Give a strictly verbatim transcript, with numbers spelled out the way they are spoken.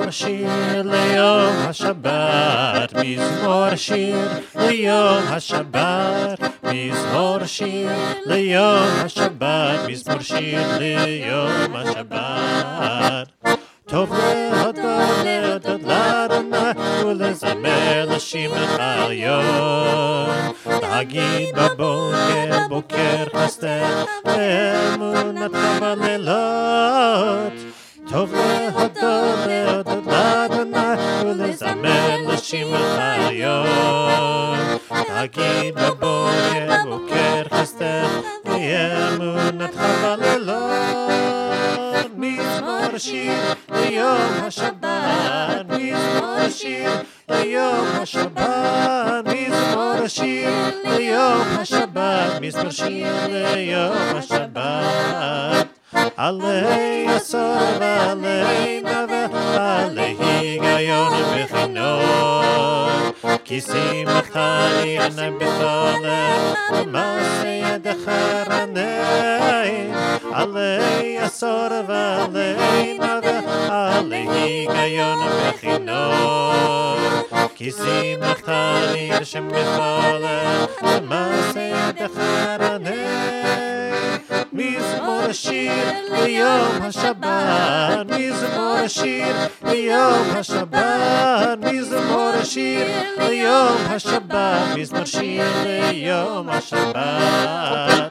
מזמור שיר ליום השבת, מזמור שיר ליום השבת, מזמור שיר ליום השבת, מזמור שיר ליום השבת. טוב להודות, להודות לאדוני, ולזמר לשמך עליון. להגיד בבוקר, בוקר חסדך, ואמונתך בלילות. טוב להודות, להודות לאדוני, ולזמר לשמך עליון. להגיד בבוקר, בוקר חסדך, ואמונתך בלילות. מזמור שיר ליום השבת, מזמור שיר ליום השבת, מזמור שיר ליום השבת, מזמור שיר ליום השבת. עלי עשור ועלי נווה, עלי היגיון ובחינות, כי שמחתך לי עיני בחולך, ומעשה ידך רנן. עלי עשור ועלי נווה, עלי היגיון ובחינות, כי שמחתך לי השם בחולך, ומעשה ידך רנן. מזמור שיר ליום השבת, מזמור שיר ליום השבת, מזמור שיר ליום השבת, מזמור שיר ליום השבת.